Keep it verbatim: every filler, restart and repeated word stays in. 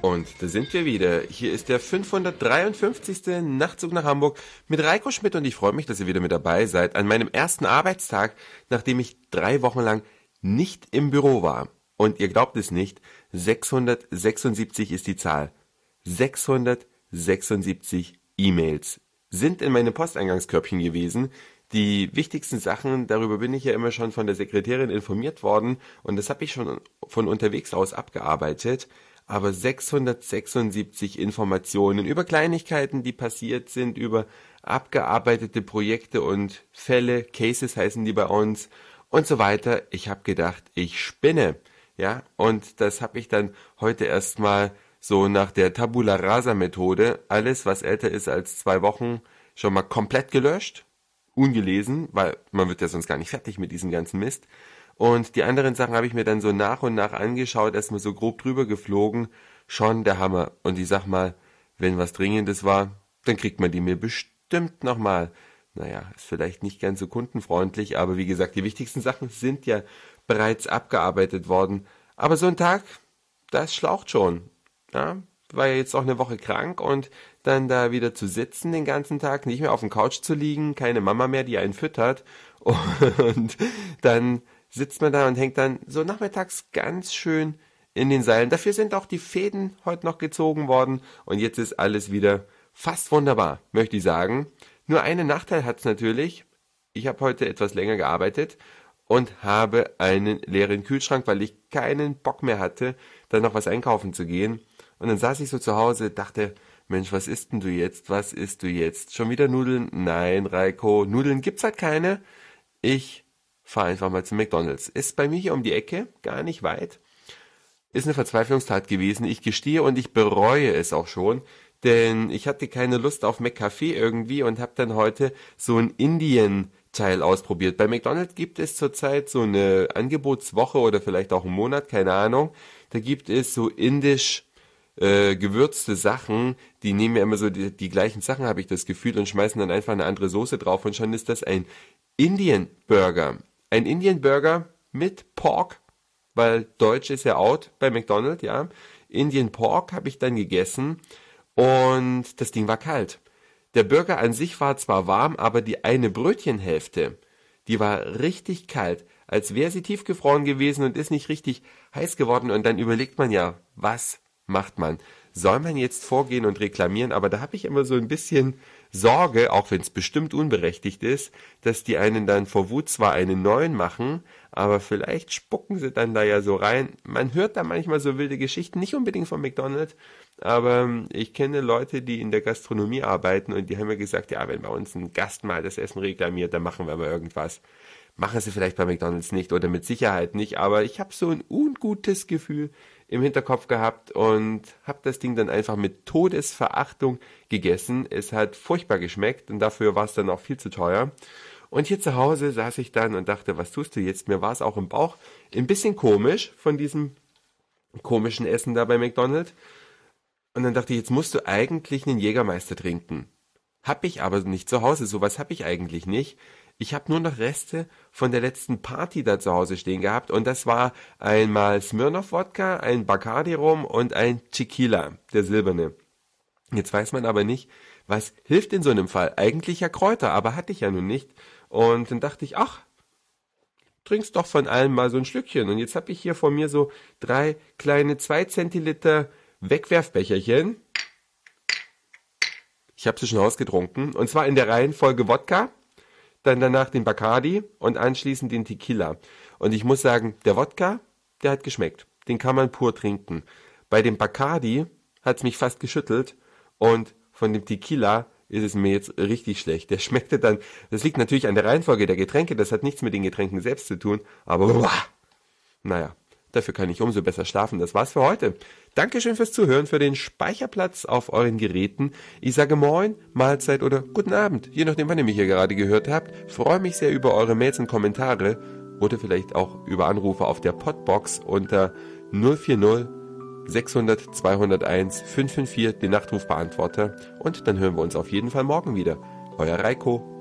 Und da sind wir wieder. Hier ist der fünfhundertdreiundfünfzigste Nachtzug nach Hamburg mit Reiko Schmidt und ich freue mich, dass ihr wieder mit dabei seid an meinem ersten Arbeitstag, nachdem ich drei Wochen lang nicht im Büro war. Und ihr glaubt es nicht, sechshundertsechsundsiebzig ist die Zahl. sechshundertsechsundsiebzig E-Mails sind in meinem Posteingangskörbchen gewesen. Die wichtigsten Sachen, darüber bin ich ja immer schon von der Sekretärin informiert worden und das habe ich schon von unterwegs aus abgearbeitet. Aber sechshundertsechsundsiebzig Informationen über Kleinigkeiten, die passiert sind, über abgearbeitete Projekte und Fälle, Cases heißen die bei uns und so weiter. Ich habe gedacht, ich spinne, ja, und das habe ich dann heute erstmal so nach der Tabula Rasa Methode, alles was älter ist als zwei Wochen, schon mal komplett gelöscht, ungelesen, weil man wird ja sonst gar nicht fertig mit diesem ganzen Mist. Und die anderen Sachen habe ich mir dann so nach und nach angeschaut, erstmal so grob drüber geflogen. Schon der Hammer. Und ich sag mal, wenn was Dringendes war, dann kriegt man die mir bestimmt nochmal. Naja, ist vielleicht nicht ganz so kundenfreundlich, aber wie gesagt, die wichtigsten Sachen sind ja bereits abgearbeitet worden. Aber so ein Tag, das schlaucht schon. Ja, war ja jetzt auch eine Woche krank und dann da wieder zu sitzen den ganzen Tag, nicht mehr auf dem Couch zu liegen, keine Mama mehr, die einen füttert. Und dann sitzt man da und hängt dann so nachmittags ganz schön in den Seilen. Dafür sind auch die Fäden heute noch gezogen worden und jetzt ist alles wieder fast wunderbar, möchte ich sagen. Nur einen Nachteil hat es natürlich. Ich habe heute etwas länger gearbeitet und habe einen leeren Kühlschrank, weil ich keinen Bock mehr hatte, dann noch was einkaufen zu gehen. Und dann saß ich so zu Hause, dachte, Mensch, was isst denn du jetzt? Was isst du jetzt? Schon wieder Nudeln? Nein, Reiko, Nudeln gibt's halt keine. Ich fahr einfach mal zum McDonald's. Ist bei mir hier um die Ecke, gar nicht weit. Ist eine Verzweiflungstat gewesen. Ich gestehe und ich bereue es auch schon, denn ich hatte keine Lust auf McCafé irgendwie und habe dann heute so ein Indien-Teil ausprobiert. Bei McDonald's gibt es zurzeit so eine Angebotswoche oder vielleicht auch einen Monat, keine Ahnung. Da gibt es so indisch äh, gewürzte Sachen, die nehmen ja immer so die, die gleichen Sachen, habe ich das Gefühl, und schmeißen dann einfach eine andere Soße drauf und schon ist das ein Indian-Burger. Ein Indian-Burger mit Pork, weil Deutsch ist ja out bei McDonald's, ja. Indian Pork habe ich dann gegessen und das Ding war kalt. Der Burger an sich war zwar warm, aber die eine Brötchenhälfte, die war richtig kalt, als wäre sie tiefgefroren gewesen und ist nicht richtig heiß geworden. Und dann überlegt man ja, was macht man? Soll man jetzt vorgehen und reklamieren? Aber da habe ich immer so ein bisschen Sorge, auch wenn es bestimmt unberechtigt ist, dass die einen dann vor Wut zwar einen neuen machen, aber vielleicht spucken sie dann da ja so rein. Man hört da manchmal so wilde Geschichten, nicht unbedingt von McDonald's, aber ich kenne Leute, die in der Gastronomie arbeiten und die haben mir gesagt, ja, wenn bei uns ein Gast mal das Essen reklamiert, dann machen wir mal irgendwas. Machen sie vielleicht bei McDonald's nicht oder mit Sicherheit nicht, aber ich habe so ein ungutes Gefühl im Hinterkopf gehabt und habe das Ding dann einfach mit Todesverachtung gegessen. Es hat furchtbar geschmeckt und dafür war es dann auch viel zu teuer. Und hier zu Hause saß ich dann und dachte, was tust du jetzt? Mir war es auch im Bauch ein bisschen komisch von diesem komischen Essen da bei McDonald's. Und dann dachte ich, jetzt musst du eigentlich einen Jägermeister trinken. Hab ich aber nicht zu Hause, sowas habe ich eigentlich nicht. Ich habe nur noch Reste von der letzten Party da zu Hause stehen gehabt und das war einmal Smirnoff Wodka, ein Bacardi Rum und ein Tequila, der silberne. Jetzt weiß man aber nicht, was hilft in so einem Fall. Eigentlich ja Kräuter, aber hatte ich ja nun nicht. Und dann dachte ich, ach, trinkst doch von allem mal so ein Schlückchen. Und jetzt habe ich hier vor mir so drei kleine zwei Zentiliter Wegwerfbecherchen. Ich habe sie schon ausgetrunken und zwar in der Reihenfolge Wodka, dann danach den Bacardi und anschließend den Tequila. Und ich muss sagen, der Wodka, der hat geschmeckt. Den kann man pur trinken. Bei dem Bacardi hat es mich fast geschüttelt und von dem Tequila ist es mir jetzt richtig schlecht. Der schmeckte dann, das liegt natürlich an der Reihenfolge der Getränke, das hat nichts mit den Getränken selbst zu tun, aber uah, naja, dafür kann ich umso besser schlafen. Das war's für heute. Dankeschön fürs Zuhören, für den Speicherplatz auf euren Geräten. Ich sage Moin, Mahlzeit oder Guten Abend, je nachdem, wann ihr mich hier gerade gehört habt. Freue mich sehr über eure Mails und Kommentare oder vielleicht auch über Anrufe auf der Podbox unter null vier null sechshundert zweihunderteins fünf fünf vier, den Nachtrufbeantworter. Und dann hören wir uns auf jeden Fall morgen wieder. Euer Reiko.